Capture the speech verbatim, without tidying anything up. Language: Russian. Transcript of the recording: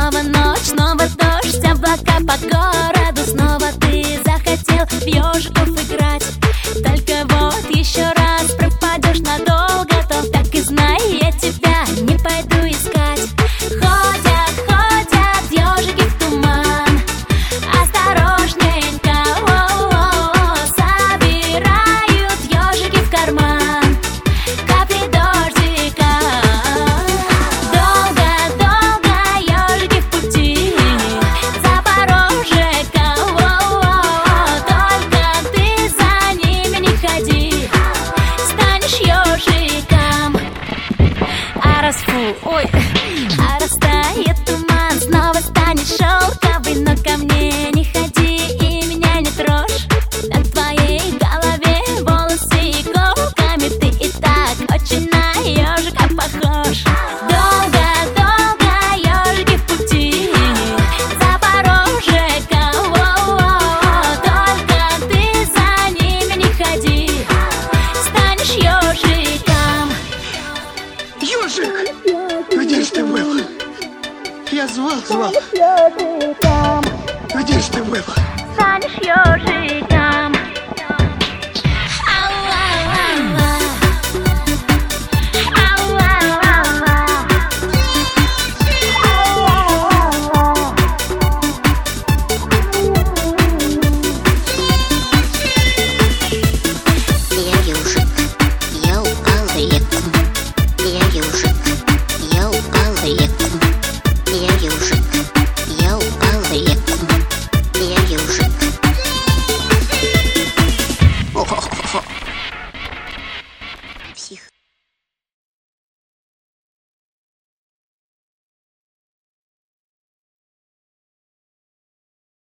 Снова ночь, снова дождь, облака по городу. Снова ты захотел в ежиков играть. Только вот еще раз пропадешь надолго, то так и знай, я тебя не пойду искать. Ходят, ходят ежики в туман, осторожненько, о-о-о, собирают ежики в карман капли дождика. Долго-долго ежики в пути, Запорожека, о-о-о, только ты за ними не ходи, станешь ежиком. А раз фу, ой, а растает туман, снова станет шелковый. Но ко мне не ходи и меня не трожь. На твоей голове волосы иголками, ты и так очень на ежика похож. Долго-долго ежики в пути, Запорожека, о-о-о, только ты за ними не ходи, станешь ежиком. Ёжик, где ж ты был? Я звал, звал. Где ж ты был? Станешь ежиком. Ау-ау-ау-ау. Ау-ау-ау-ау. Я ежик, я упал в реку. Я ежик, я упал в реку. Я ежик, я упал в реку. Я ежик. Псих.